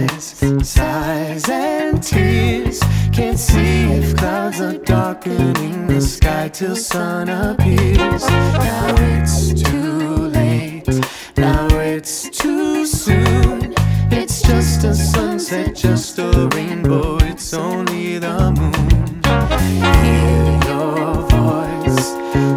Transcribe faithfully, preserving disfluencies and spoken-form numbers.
eyes, sighs and tears. Can't see if clouds are darkening the sky till sun appears. Now it's too late, now it's too soon. It's just a sunset, just a rainbow